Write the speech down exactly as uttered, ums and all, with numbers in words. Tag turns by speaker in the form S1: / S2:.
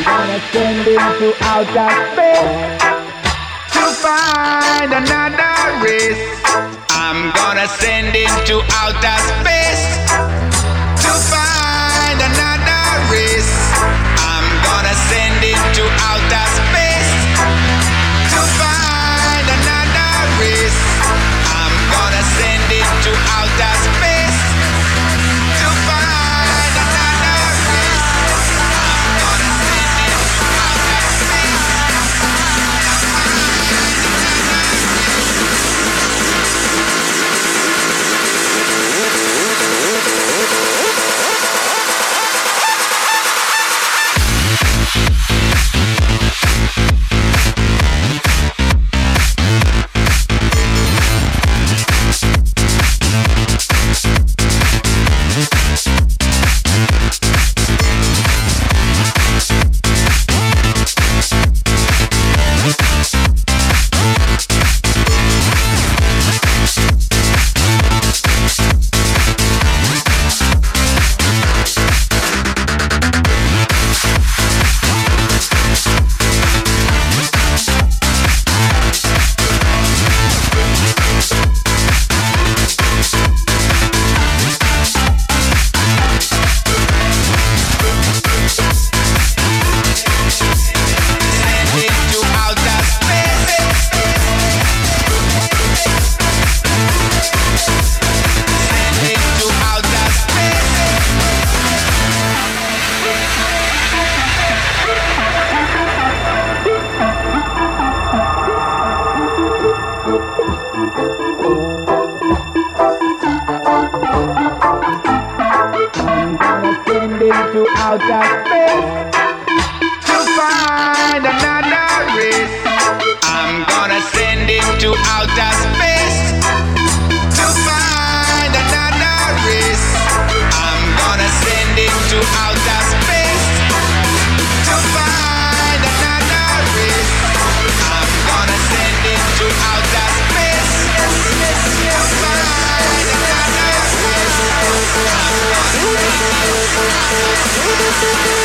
S1: gonna send him to outer space to find another race. I'm gonna send him to outer space to find another race. I'm gonna send him to outer space to find another race. I'm gonna send him to outer space to find another race. I'm gonna send him to outer space. To outer space to find another race. I'm gonna send him to outer space to find another race. I'm gonna send him to outer space to find another race. I'm gonna send him to outer space to find another race. I'm gonna send him to outer space.